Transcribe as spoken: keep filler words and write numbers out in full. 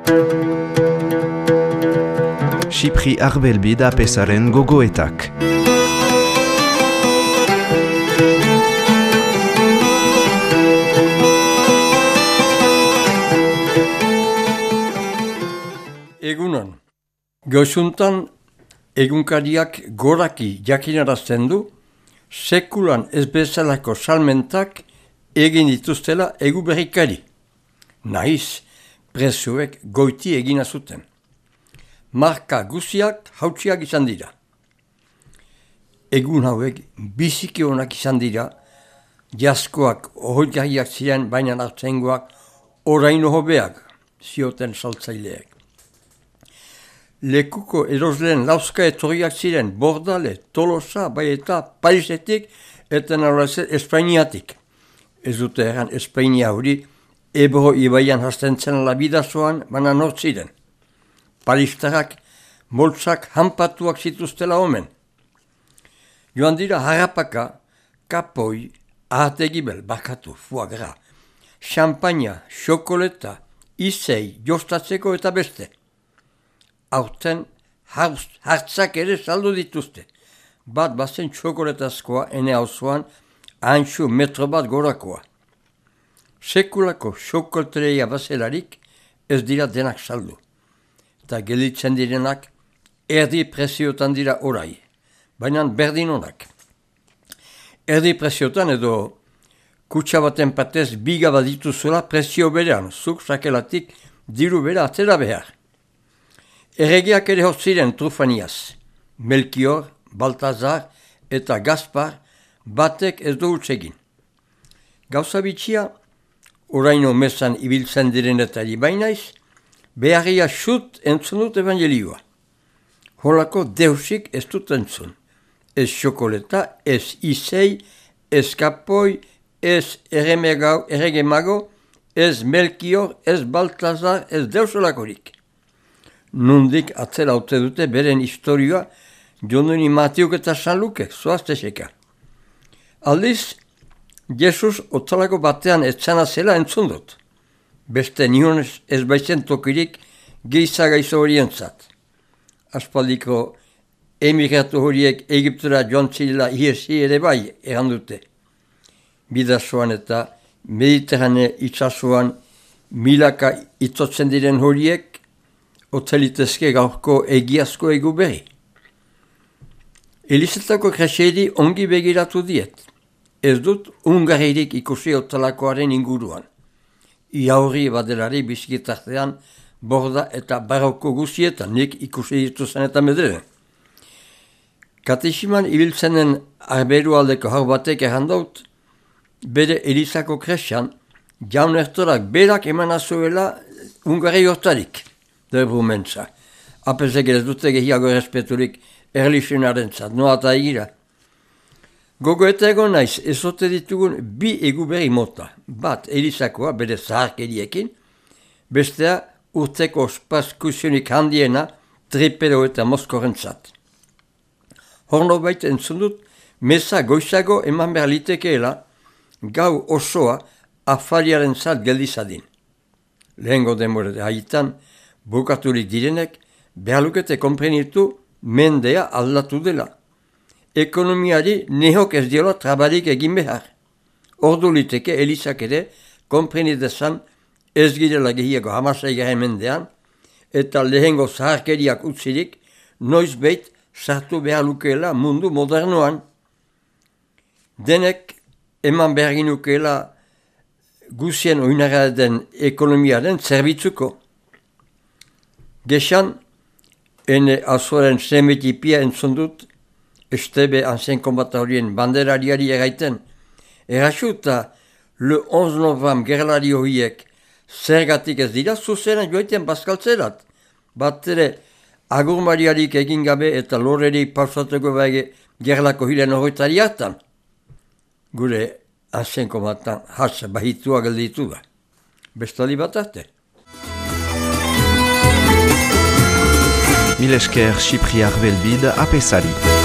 Xipri Arbelbid apesaren gogoetak. Egunon, goizuntan egunkariak goraki jakinarazten du, sekulan ez bezalako salmentak egin dituztela egu berrikari. Nahiz, prezioek goiti egina zuten. Marka guziak hautsiak izan dira. Egun hauek biziki onak izan dira, jaskoak ohoitgarriak ziren baina hartzengoak oraino hobeak, zioten saltzaileek. Lekuko erosleen lauska etorriak ziren Bordale, Tolosa, bai eta Parisetik eta narazet Espainiatik. Ez dute eran Espainia hori Ebro ibaian hasten zen labidazoan baina nortziren. Paristarak moltzak hanpatuak zituztela omen. Joan dira harrapaka, kapoi, ahategibel, bakatu, fuagra, champaina, xokoleta, izei, jostatzeko eta beste. Aurten hartzak ere saldu dituzte. Bat bazen txokoletazkoa ene hauzoan haintxu metro bat gorakoa. Sekulako xokoletreia bazelarik ez dira denak saldu. Eta gelitzen direnak erdi preziotan dira orai, baina berdin onak. Erdi preziotan edo kutsa baten patez biga bat dituzula prezio berean, zuk sakelatik diru bera atera behar. Erregeak ere hor ziren trufaniaz, Melchior, Baltazar eta Gaspar batek ez du utzegin. Gauza bitxia, oraino mesan ibiltzen direnetari bainaiz, beharria xut entzun dut evangelioa. Holako deusik ez dut entzun. Ez xokoleta, ez izei, ez kapoi, ez erregemago, ez Melchior, ez Baltazar, ez deusolakorik. Nundik atzera haute dute beren historioa Jondoni Matiuk eta San Luke, zoazte seka. Aldiz, Jesus otzalako batean etzana zela entzun dut. Beste nion ez baitzen tokirik gehiza gaizo horientzat. Aspaldiko emigratu horiek Egiptura joan zirela iesi ere bai eran dute. Bidazoan eta Mediterrane itsasoan milaka itzotzen diren horiek otzelitezke gaurko egiazko egu berri. Elizetako kreseri ongi begiratu diet. Ez dut ungarririk ikusi otzalakoaren inguruan. Iaurri badelari bizkitartean borda eta baroko guzietan nik ikusi dituzen eta mederen. Katesiman ibiltzenen arberu aldeko hau batek errandaut, bere Elizako kresian jaun ertorak berak eman azuela ungarri hortarik. Debru mentza. Apezek ez dute gehiago errespeturik erlixenaren zat, noa eta egira. Gogo eta egon naiz, ezote ditugun bi egu berri mota. Bat Elizakoa bere zaharkeriekin, bestea urteko ospazkusionik handiena tripero eta moskorren zat. Horno baita entzun dut, meza goizago eman behar litekeela, gau osoa afariaren zat geldizadin. Lehengo demore haitan, bukaturik direnek, behar lukete konprenitu mendea aldatu dela. Ekonomiari nehok ez diola trabarik egin behar. Ordu liteke Elizak ere konprenidezan ez girela gehiago hamasai garen mendean, eta lehengo zaharkeriak utzirik noiz beit sartu behar lukeela mundu modernoan. Denek eman behar ginukeela guzien oinara den ekonomiaren zerbitzuko. Gexan, ene azoren semetipia entzun dut, estebe anzen konbata horien banderariari eraiten, erasuta le onze novem gerlari horiek zergatik ez dira zuzenen joiten bazkaltzerat, bat ere agurmariarik egin gabe eta lorerik pausateko bege gerlako hilen horretari hartan. Gure anzen konbatan hatz bahitua gelditu da. Bestali bat arte. Mil esker Xipri Arbelbid apesari.